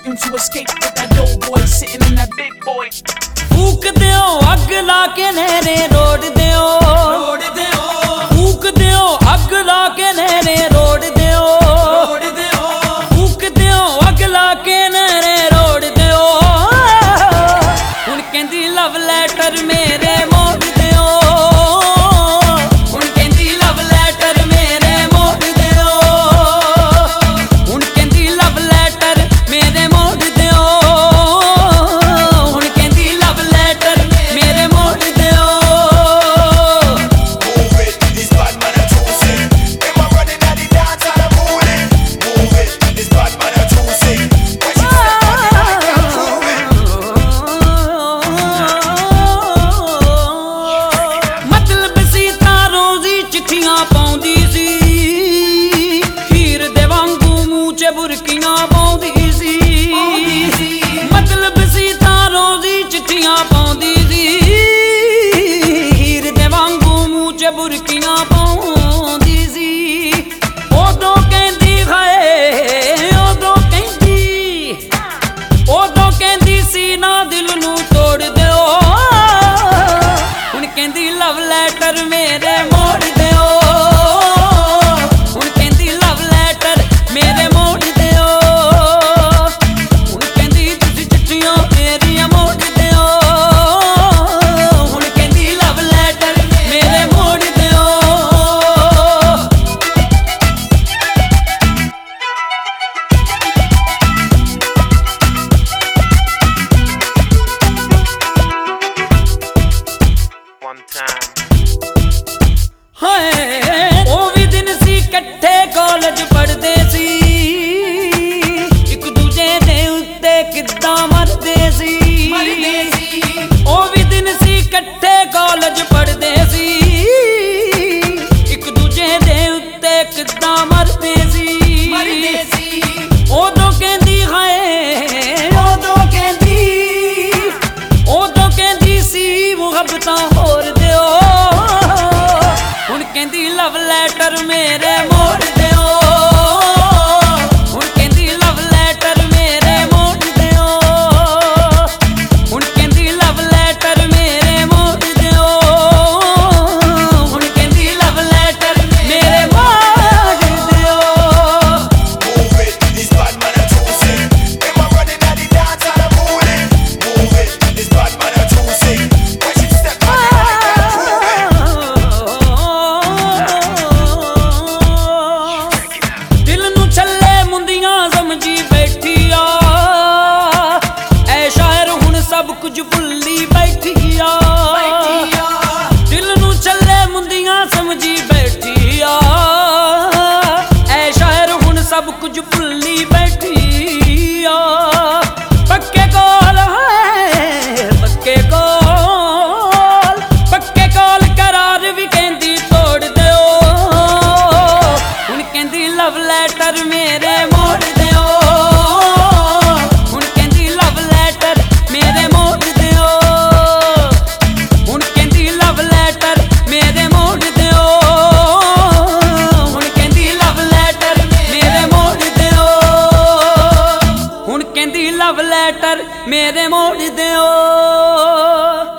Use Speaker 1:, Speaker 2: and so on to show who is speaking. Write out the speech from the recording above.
Speaker 1: hoping to escape with that dope boy sitting in that big boy.
Speaker 2: फूक दियो अग ला के नहरे रोड दियो, फूक दियो अग ला के नहरे रोड दियो, फूक दियो अग ला के नहरे रोड दियो। हुण कहंदी लव लैटर मेरे मोड़ दियो, हुण कहंदी लव लैटर मेरे मोड़ दियो, हुण कहंदी लव लैटर मेरे मोड़ दियो, हुण कहंदी लव लैटर मेरे मोड़ दियो।
Speaker 3: Move it, this bad man a choosy. Them a running at the dance and a mooning. Move it, this bad man a choosy. When she step on the mic and prove it.
Speaker 2: मतलब सी तारों दी चिट्ठियां पाउंदी सी, हीर दे वांगू मूंह च बुरकियां पाउंदी सी। मतलब सी तारों दी चिट्ठियां पाउंदी सी, हीर दे वांगू मूंह च बुरकियां पाउंदी सी। उदों कहंदी हाय, उदों कहंदी सी ना दिल नूं तोड़ दिओ। हुण कहंदी लव लैटर मेरे मोड़ दिओ, हुण कहंदी लव लैटर मेरे मोड़ दिओ, हुण कहंदी तुसीं चिट्ठियां मेरियां मोड़ दिओ, हुण कहंदी लव लैटर मेरे मोड़ दिओ।
Speaker 3: One time.
Speaker 2: हाय ओ भी दिन सी कट्ठे कॉलेज पढ़दे सी, एक दूजे दे उत्ते किद्दां मरदे सी। ओ भी दिन सी कट्ठे कॉलेज पढ़दे सी, एक दूजे दे उत्ते किद्दां मरदे सी। उदों कहंदी हाय, उदों कहंदी सी मुहब्बतां होर दिओ। हुण कहंदी लव लैटर मेरे मोड़ दिओ, हुण कहंदी लव लैटर मेरे मोड़ दिओ, हुण कहंदी लव लैटर मेरे मोड़ दिओ, हुण कहंदी लव लैटर मेरे मोड़ दिओ।
Speaker 3: Move it, this bad man a choosy. Them a running at the dance and a mooning. Move it, this bad man a choosy. When she step on the mic and prove it.
Speaker 2: दिल नू छल्ले मुंदियां समझी बैठी आ, ऐ शायर हुण सब कुछ भुल्ली बैठी आ। दिल नू छल्ले मुंदियां समझी बैठी आ, ऐ शायर हुण सब कुछ भुल्ली बैठी आ। पक्के कॉल है, पक्के कॉल करार भी कहंदी तोड़ दिओ। हुण कहंदी लव लैटर मेरे मोड़ दिओ, हुण कहंदी लव लैटर मेरे मोड़ दिओ, हुण कहंदी लव लैटर मेरे मोड़ दिओ, हुण कहंदी लव लैटर मेरे मोड़ दिओ, हुण कहंदी लव लैटर मेरे मोड़ दिओ।